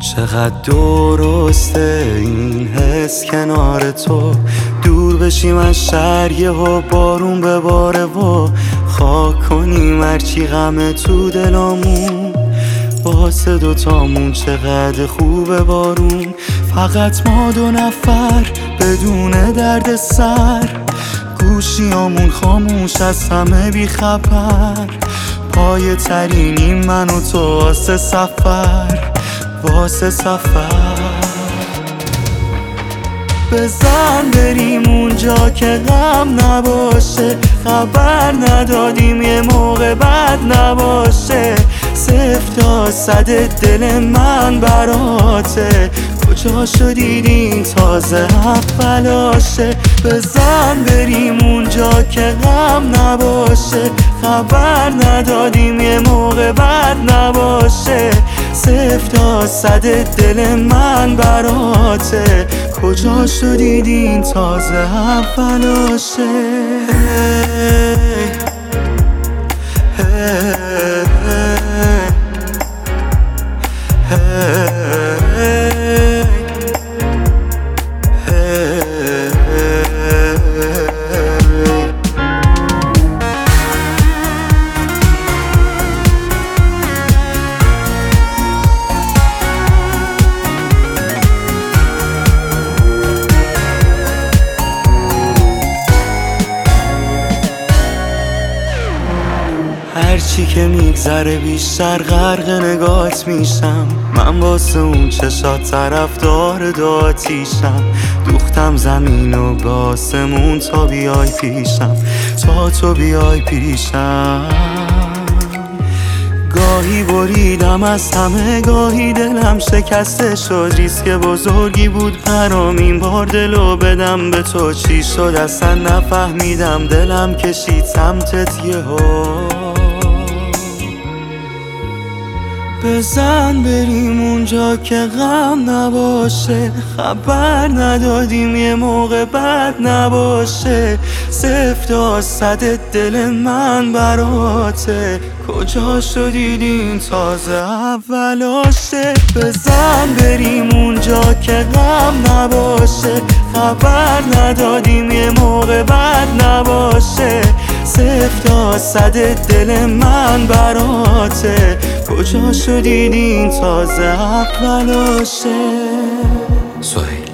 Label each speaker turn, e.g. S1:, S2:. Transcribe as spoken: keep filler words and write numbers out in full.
S1: چقدر درسته این حس کنار تو، دور بشیم از شهر یهو بارون بباره و خاک کنیم هرچی غم تو دلامون. واسه دوتامون چقدر خوبه بارون، فقط ما دو نفر بدون درد سر. گوشیامون خاموش از همه بی خبر، پای ترینی من و تو واسه سفر، واسه سفر. بزن بریم اونجا که غم نباشه، خبر ندادیم یه موقع بد نباشه. صفر تا صد دل من براته، کجا شدید این تازه اولاشه. بزن بریم اونجا که غم نباشه، خبر ندادیم یه موقع بد نباشه. صفر تا صد دل من براته، کجا شدید این تازه اولاشه. هرچی که میگذره بیشتر غرق نگات میشم. من واسه اون چشات طرفدار دو آتیشم. دوختم زمین و به آسمون تا بیای پیشم، تا تو بیای پیشم. گاهی بریدم از همه، گاهی دلم شکسته شد. ریسک بزرگی بود برام این بار دلو بدم به تو. چی شد اصلا نفهمیدم، دلم کشید سمتت یهو. بزن بریم اونجا که غم نباشه، خبر ندادیم یه موقع بد نباشه. صفر تا صد دل من براته، کجا شدید این تازه اولاشه. بزن بریم اونجا که غم نباشه، خبر ندادیم یه موقع بد نباشه. صفر تا صد دل من براته، کجا شدید این تازه اولاشه.
S2: سهیل